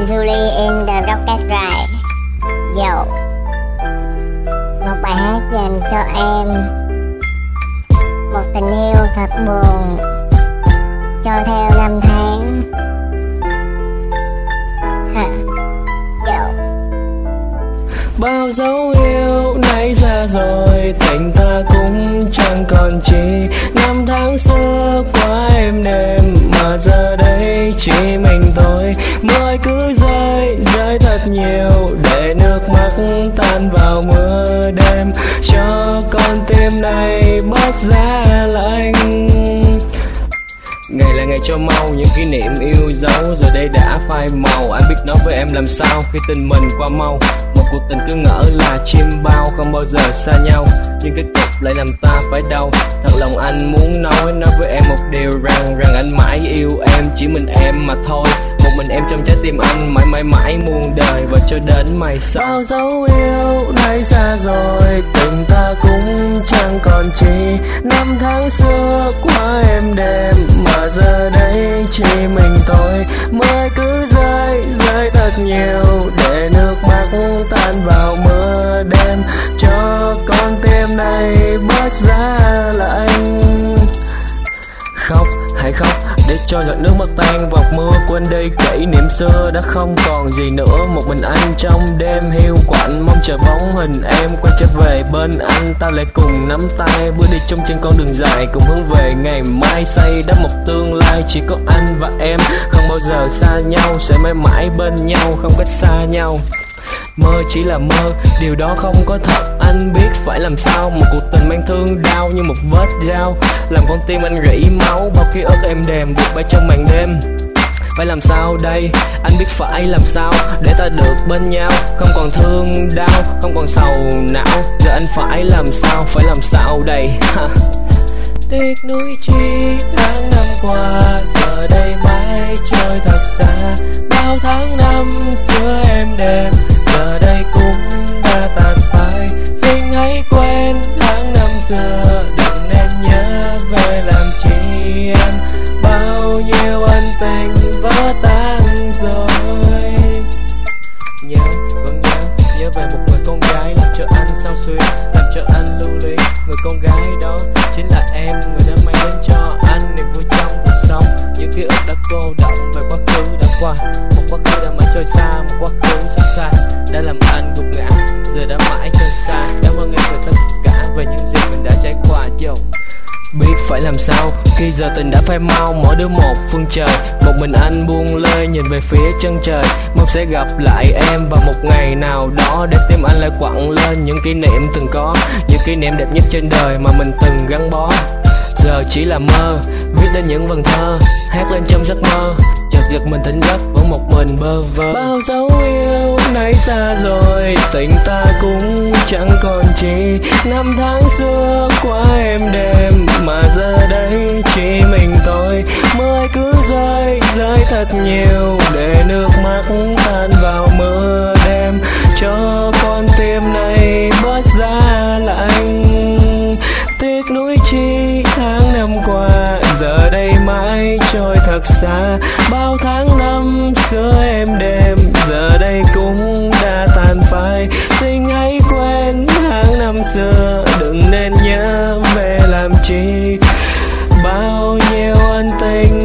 Julie in the Rocket Ride. Yo, một bài hát dành cho em, một tình yêu thật buồn trôi theo năm tháng. Yo. Bao dấu yêu nãy ra rồi, tình ta cũng chẳng còn chi. Năm tháng xưa quá êm đềm, mà giờ đây chỉ mình tôi. Mưa cứ rơi, rơi thật nhiều, để nước mắt tan vào mưa đêm, cho con tim này bớt giá lạnh. Ngày là ngày cho mau, những kỷ niệm yêu dấu giờ đây đã phai màu. Anh biết nói với em làm sao khi tình mình qua mau. Một cuộc tình cứ ngỡ là chim bao, không bao giờ xa nhau, nhưng kết cục lại làm ta phải đau. Thật lòng anh muốn nói với em một điều rằng anh mãi yêu em, chỉ mình em mà thôi. Một mình em trong trái tim anh, mãi mãi mãi muôn đời và cho đến mai sau. Bao dấu yêu nay xa rồi, tình ta cũng chẳng còn chi. Năm tháng xưa quá êm đềm, mà giờ đây chỉ mình tôi. Mưa cứ rơi, rơi thật nhiều, để nước mắt tan vào mưa đêm, cho con tim này bớt giá lạnh. Khóc hãy khóc để cho giọt nước mắt tan vào mưa, quên đi kỷ niệm xưa đã không còn gì nữa. Một mình anh trong đêm hiu quạnh, mong chờ bóng hình em quay trở về bên anh. Ta lại cùng nắm tay bước đi chung trên con đường dài, cùng hướng về ngày mai xây đắp một tương lai. Chỉ có anh và em không bao giờ xa nhau, sẽ mãi mãi bên nhau không cách xa nhau. Mơ chỉ là mơ, điều đó không có thật. Anh biết phải làm sao, một cuộc tình mang thương đau như một vết dao, làm con tim anh rỉ máu. Bao ký ức êm đềm vụt bay trong màn đêm. Phải làm sao đây, anh biết phải làm sao để ta được bên nhau, không còn thương đau, không còn sầu não. Giờ anh phải làm sao đây? Tiếc nuối chi tháng năm qua, giờ đây mãi trôi thật xa. Bao tháng năm xưa êm đềm, giờ đây cũng đã tàn phai. Xin hãy quên tháng năm xưa, đừng nên nhớ về làm chi em. Bao nhiêu ân tình vỡ tan rồi. Nhớ, vẫn nhớ về một người con gái làm cho anh sao xuyến, làm cho anh lưu luyến. Người con gái đó chính là em, người đã mang đến cho anh niềm vui trong cuộc sống. Những ký ức đã cô động về quá khứ đã qua, một quá khứ đã mãi trôi xa, một quá khứ xa xa đã làm anh gục ngã, giờ đã mãi trôi xa. Cảm ơn em về tất cả, về những gì mình đã trải qua. Yo. Biết phải làm sao khi giờ tình đã phai mau, mỗi đứa một phương trời. Một mình anh buông lơi nhìn về phía chân trời, mong sẽ gặp lại em vào một ngày nào đó, để tim anh lại quặn lên những kỷ niệm từng có, những kỷ niệm đẹp nhất trên đời mà mình từng gắn bó. Giờ chỉ là mơ, viết đến những vần thơ, hát lên trong giấc mơ, chợt giật mình tỉnh giấc vẫn một mình bơ vơ. Bao dấu yêu nay xa rồi, tình ta cũng chẳng còn chi. Năm tháng xưa quá êm đềm, mà giờ đây chỉ mình tôi. Mưa cứ rơi, rơi thật nhiều, để nước mắt tan vào mưa đêm, cho con tim này bớt giá lạnh. Tiếc nuối chi tháng năm qua, giờ đây mãi trôi thật xa. Bao tháng năm xưa êm đềm, giờ đây cũng đã tàn phai. Xin hãy quên tháng năm xưa, đừng nên nhớ về làm chi. Bao nhiêu ân tình